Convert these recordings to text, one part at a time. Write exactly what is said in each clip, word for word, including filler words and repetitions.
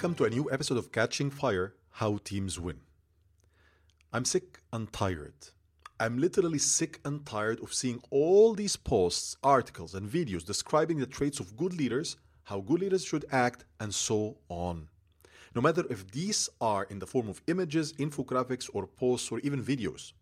Welcome to a new episode of Catching Fire: How Teams Win. I'm sick and tired. I'm literally sick and tired of seeing all these posts, articles, and videos describing the traits of good leaders, how good leaders should act, and so on. No matter if these are in the form of images, infographics, or posts, or even videos.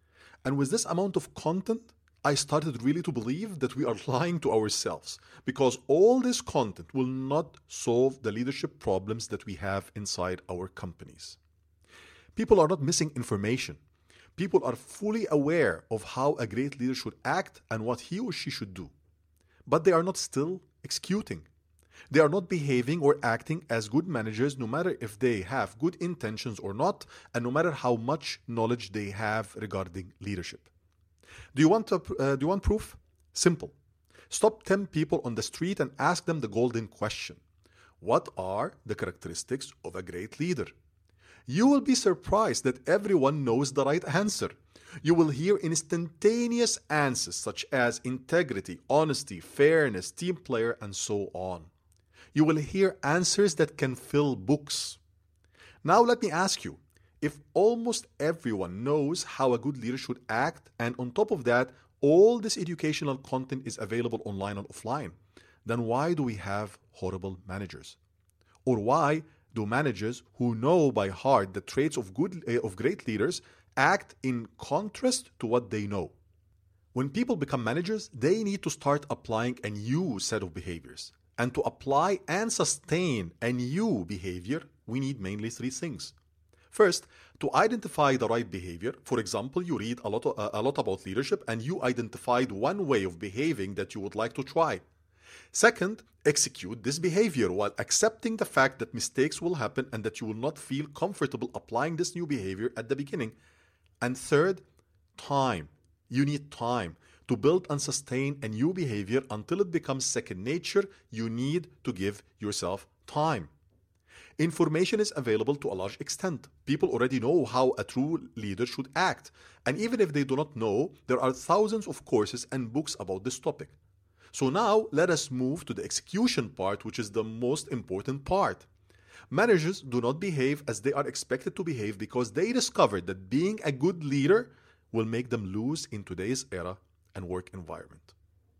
And with this amount of content, I started really to believe that we are lying to ourselves, because all this content will not solve the leadership problems that we have inside our companies. People are not missing information. People are fully aware of how a great leader should act and what he or she should do. But they are not still executing. They are not behaving or acting as good managers, no matter if they have good intentions or not, and no matter how much knowledge they have regarding leadership. Do you want to, uh, do you want proof? Simple. Stop ten people on the street and ask them the golden question. What are the characteristics of a great leader? You will be surprised that everyone knows the right answer. You will hear instantaneous answers such as integrity, honesty, fairness, team player, and so on. You will hear answers that can fill books. Now let me ask you, if almost everyone knows how a good leader should act, and on top of that, all this educational content is available online and offline, then why do we have horrible managers? Or why do managers who know by heart the traits of good uh, of great leaders act in contrast to what they know? When people become managers, they need to start applying a new set of behaviors. And to apply and sustain a new behavior, we need mainly three things. First, to identify the right behavior. For example, you read a lot, of, uh, a lot about leadership and you identified one way of behaving that you would like to try. Second, execute this behavior while accepting the fact that mistakes will happen and that you will not feel comfortable applying this new behavior at the beginning. And third, time. You need time to build and sustain a new behavior until it becomes second nature. You need to give yourself time. Information is available to a large extent. People already know how a true leader should act. And even if they do not know, there are thousands of courses and books about this topic. So now let us move to the execution part, which is the most important part. Managers do not behave as they are expected to behave because they discovered that being a good leader will make them lose in today's era and work environment.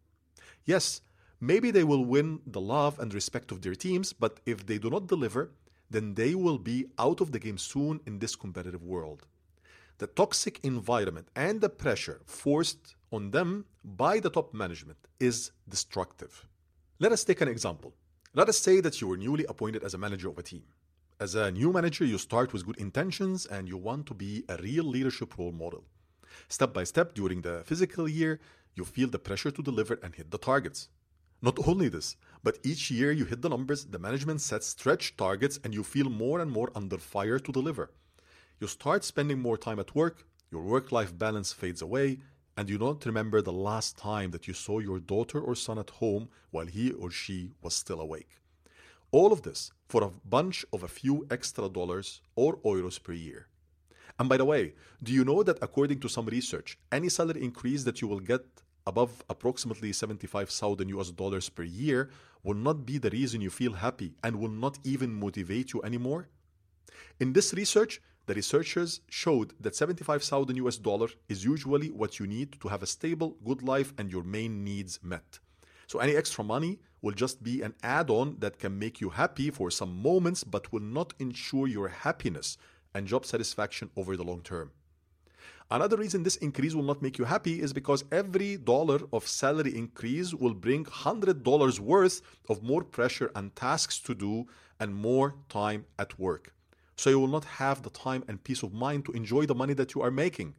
Yes, maybe they will win the love and respect of their teams, but if they do not deliver, then they will be out of the game soon in this competitive world. The toxic environment and the pressure forced on them by the top management is destructive. Let us take an example. Let us say that you were newly appointed as a manager of a team. As a new manager, you start with good intentions and you want to be a real leadership role model. Step by step during the physical year, you feel the pressure to deliver and hit the targets. Not only this, but each year you hit the numbers, the management sets stretch targets and you feel more and more under fire to deliver. You start spending more time at work, your work-life balance fades away, and you don't remember the last time that you saw your daughter or son at home while he or she was still awake. All of this for a bunch of a few extra dollars or euros per year. And by the way, do you know that according to some research, any salary increase that you will get above approximately seventy-five thousand U S dollars per year will not be the reason you feel happy and will not even motivate you anymore? In this research, the researchers showed that seventy-five thousand U S dollars is usually what you need to have a stable, good life and your main needs met. So any extra money will just be an add-on that can make you happy for some moments but will not ensure your happiness and job satisfaction over the long term. Another reason this increase will not make you happy is because every dollar of salary increase will bring one hundred dollars worth of more pressure and tasks to do and more time at work. So you will not have the time and peace of mind to enjoy the money that you are making.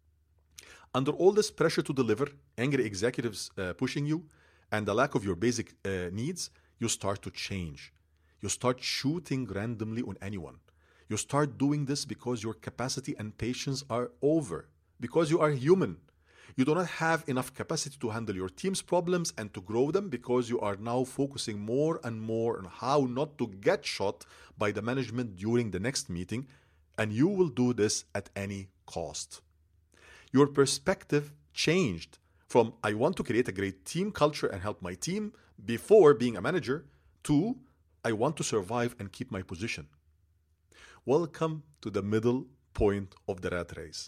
Under all this pressure to deliver, angry executives uh, pushing you, and the lack of your basic uh, needs, you start to change. You start shooting randomly on anyone. You start doing this because your capacity and patience are over, because you are human. You do not have enough capacity to handle your team's problems and to grow them because you are now focusing more and more on how not to get shot by the management during the next meeting, and you will do this at any cost. Your perspective changed from I want to create a great team culture and help my team before being a manager to I want to survive and keep my position. Welcome to the middle point of the rat race.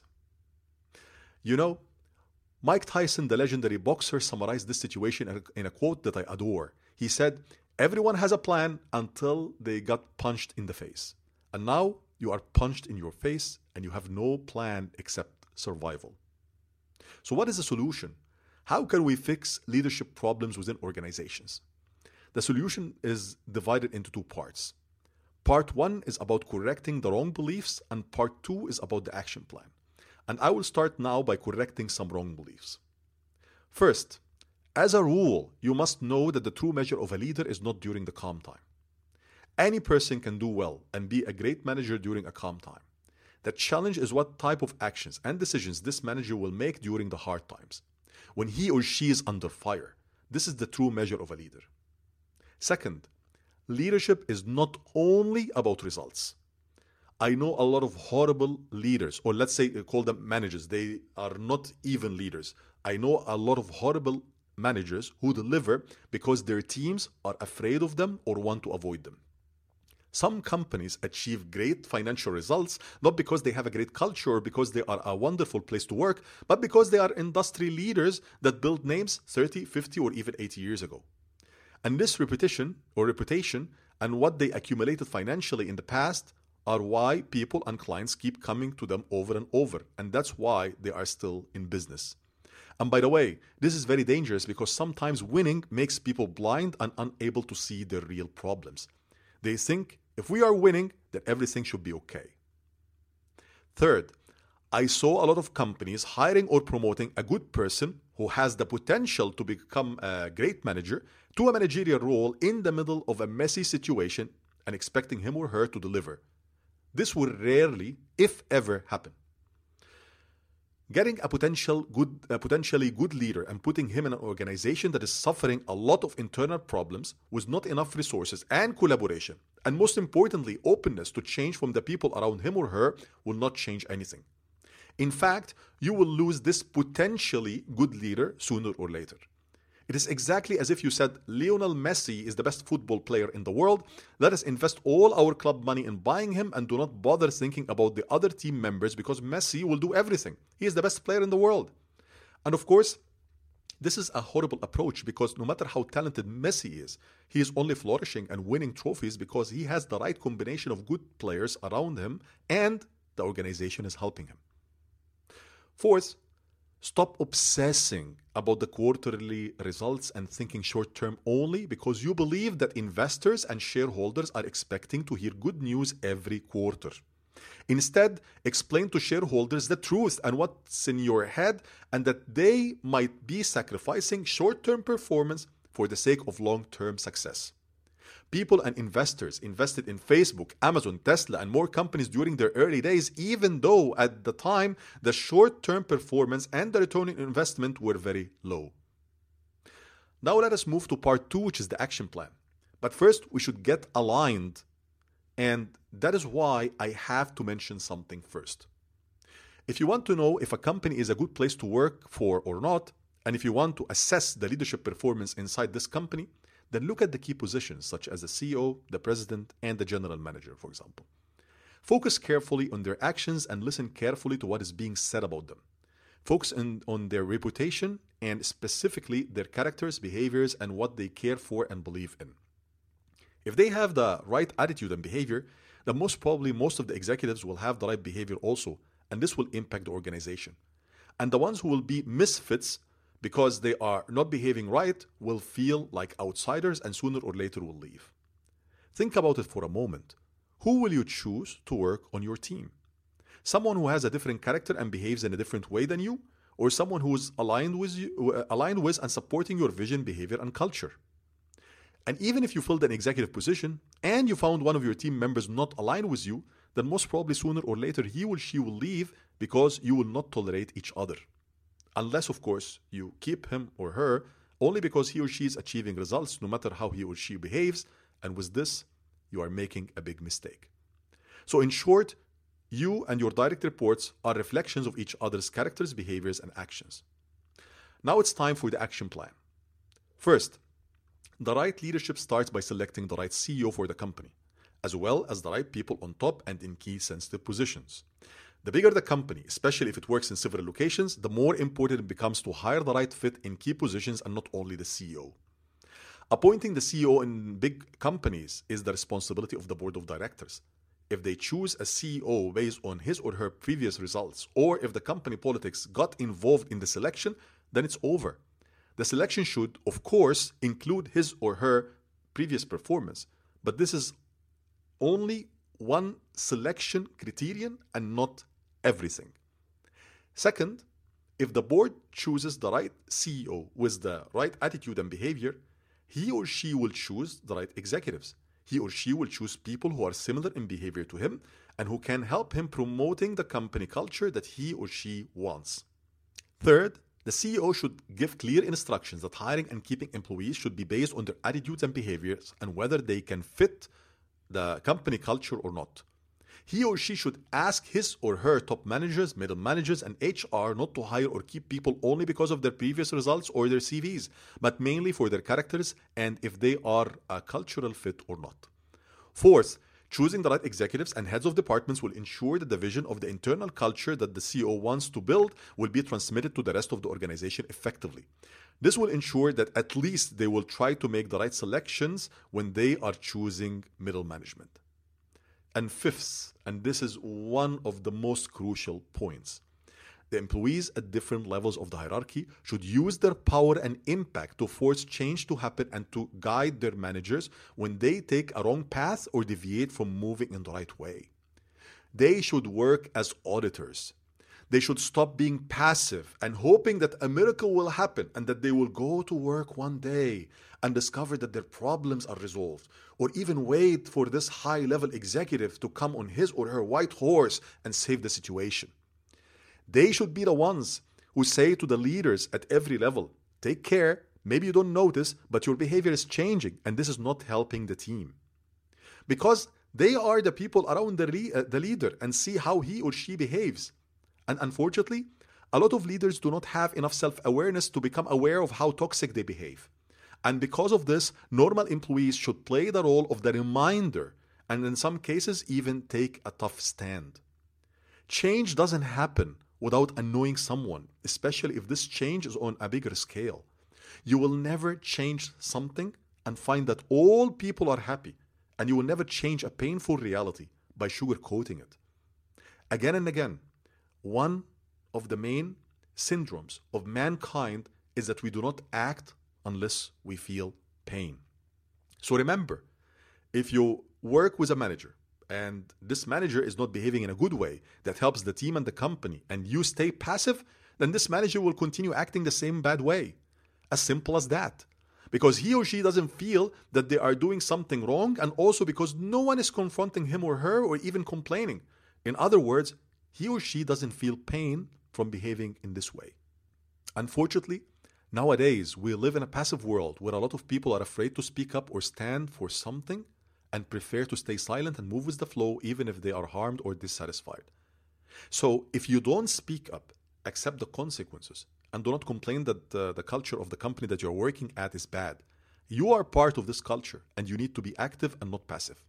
You know, Mike Tyson, the legendary boxer, summarized this situation in a quote that I adore. He said, "Everyone has a plan until they got punched in the face. And now you are punched in your face and you have no plan except survival." So what is the solution? How can we fix leadership problems within organizations? The solution is divided into two parts. Part one is about correcting the wrong beliefs, and part two is about the action plan. And I will start now by correcting some wrong beliefs. First, as a rule, you must know that the true measure of a leader is not during the calm time. Any person can do well and be a great manager during a calm time. The challenge is what type of actions and decisions this manager will make during the hard times, when he or she is under fire. This is the true measure of a leader. Second, leadership is not only about results. I know a lot of horrible leaders, or let's say call them managers. They are not even leaders. I know a lot of horrible managers who deliver because their teams are afraid of them or want to avoid them. Some companies achieve great financial results not because they have a great culture or because they are a wonderful place to work, but because they are industry leaders that built names thirty, fifty, or even eighty years ago. And this reputation or reputation and what they accumulated financially in the past are why people and clients keep coming to them over and over. And that's why they are still in business. And by the way, this is very dangerous because sometimes winning makes people blind and unable to see their real problems. They think if we are winning, then everything should be okay. Third, I saw a lot of companies hiring or promoting a good person who has the potential to become a great manager to a managerial role in the middle of a messy situation and expecting him or her to deliver. This will rarely, if ever, happen. Getting a potential good, a potentially good leader and putting him in an organization that is suffering a lot of internal problems with not enough resources and collaboration, and most importantly, openness to change from the people around him or her will not change anything. In fact, you will lose this potentially good leader sooner or later. It is exactly as if you said, Lionel Messi is the best football player in the world. Let us invest all our club money in buying him and do not bother thinking about the other team members because Messi will do everything. He is the best player in the world. And of course, this is a horrible approach because no matter how talented Messi is, he is only flourishing and winning trophies because he has the right combination of good players around him and the organization is helping him. Fourth, stop obsessing about the quarterly results and thinking short-term only because you believe that investors and shareholders are expecting to hear good news every quarter. Instead, explain to shareholders the truth and what's in your head and that they might be sacrificing short-term performance for the sake of long-term success. People and investors invested in Facebook, Amazon, Tesla, and more companies during their early days, even though at the time the short-term performance and the return on investment were very low. Now let us move to part two, which is the action plan. But first, we should get aligned, and that is why I have to mention something first. If you want to know if a company is a good place to work for or not, and if you want to assess the leadership performance inside this company, then look at the key positions such as the C E O, the president, and the general manager, for example. Focus carefully on their actions and listen carefully to what is being said about them. Focus on, on their reputation and specifically their characters, behaviors, and what they care for and believe in. If they have the right attitude and behavior, then most probably most of the executives will have the right behavior also, and this will impact the organization. And the ones who will be misfits because they are not behaving right will feel like outsiders and sooner or later will leave. Think about it for a moment. Who will you choose to work on your team? Someone who has a different character and behaves in a different way than you, or someone who is aligned with you, uh, aligned with and supporting your vision, behavior, and culture? And even if you filled an executive position and you found one of your team members not aligned with you, then most probably sooner or later he or she will leave because you will not tolerate each other. Unless, of course, you keep him or her only because he or she is achieving results no matter how he or she behaves, and with this, you are making a big mistake. So in short, you and your direct reports are reflections of each other's characters, behaviors, and actions. Now it's time for the action plan. First, The right leadership starts by selecting the right C E O for the company, as well as the right people on top and in key sensitive positions. The bigger the company, especially if it works in several locations, the more important it becomes to hire the right fit in key positions and not only the C E O. Appointing the C E O in big companies is the responsibility of the board of directors. If they choose a C E O based on his or her previous results, or if the company politics got involved in the selection, then it's over. The selection should, of course, include his or her previous performance, but this is only one selection criterion and not everything. Second, if the board chooses the right C E O with the right attitude and behavior, he or she will choose the right executives. He or she will choose people who are similar in behavior to him and who can help him promoting the company culture that he or she wants. Third, the C E O should give clear instructions that hiring and keeping employees should be based on their attitudes and behaviors and whether they can fit the company culture or not. He or she should ask his or her top managers, middle managers, and H R not to hire or keep people only because of their previous results or their C Vs, but mainly for their characters and if they are a cultural fit or not. Fourth, choosing the right executives and heads of departments will ensure that the vision of the internal culture that the C E O wants to build will be transmitted to the rest of the organization effectively. This will ensure that at least they will try to make the right selections when they are choosing middle management. And fifth, and this is one of the most crucial points, the employees at different levels of the hierarchy should use their power and impact to force change to happen and to guide their managers when they take a wrong path or deviate from moving in the right way. They should work as auditors. They should stop being passive and hoping that a miracle will happen and that they will go to work one day and discover that their problems are resolved, or even wait for this high-level executive to come on his or her white horse and save the situation. They should be the ones who say to the leaders at every level, take care, maybe you don't notice, but your behavior is changing and this is not helping the team. Because they are the people around the, re- uh, the leader and see how he or she behaves. And unfortunately, a lot of leaders do not have enough self-awareness to become aware of how toxic they behave. And because of this, normal employees should play the role of the reminder and in some cases even take a tough stand. Change doesn't happen without annoying someone, especially if this change is on a bigger scale. You will never change something and find that all people are happy, and you will never change a painful reality by sugarcoating it. Again and again, one of the main syndromes of mankind is that we do not act unless we feel pain. So remember, if you work with a manager and this manager is not behaving in a good way that helps the team and the company, and you stay passive, then this manager will continue acting the same bad way. As simple as that. Because he or she doesn't feel that they are doing something wrong, and also because no one is confronting him or her or even complaining. In other words, he or she doesn't feel pain from behaving in this way. Unfortunately, nowadays we live in a passive world where a lot of people are afraid to speak up or stand for something and prefer to stay silent and move with the flow even if they are harmed or dissatisfied. So if you don't speak up, accept the consequences, and do not complain that uh, the culture of the company that you're working at is bad. You are part of this culture and you need to be active and not passive.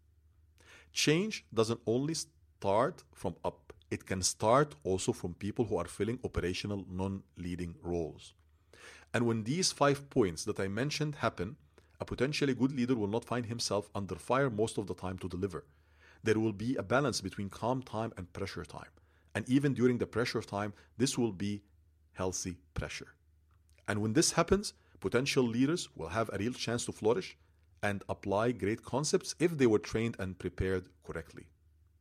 Change doesn't only start from up. It can start also from people who are filling operational non-leading roles. And when these five points that I mentioned happen, a potentially good leader will not find himself under fire most of the time to deliver. There will be a balance between calm time and pressure time. And even during the pressure time, this will be healthy pressure. And when this happens, potential leaders will have a real chance to flourish and apply great concepts if they were trained and prepared correctly.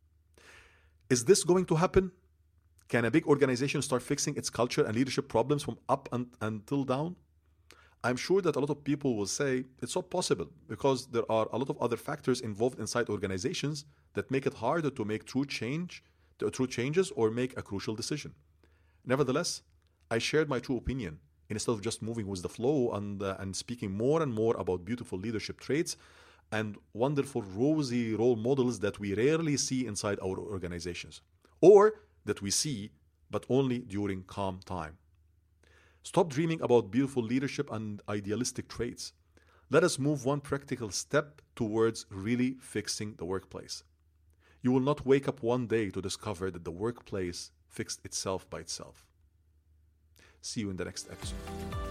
Is this going to happen? Can a big organization start fixing its culture and leadership problems from up and, until down? I'm sure that a lot of people will say it's not possible because there are a lot of other factors involved inside organizations that make it harder to make true change, to true changes or make a crucial decision. Nevertheless, I shared my true opinion instead of just moving with the flow and, uh, and speaking more and more about beautiful leadership traits and wonderful rosy role models that we rarely see inside our organizations, or that we see but only during calm time. Stop dreaming about beautiful leadership and idealistic traits. let us move one practical step towards really fixing the workplace. You will not wake up one day to discover that the workplace fixed itself by itself. See you in the next episode.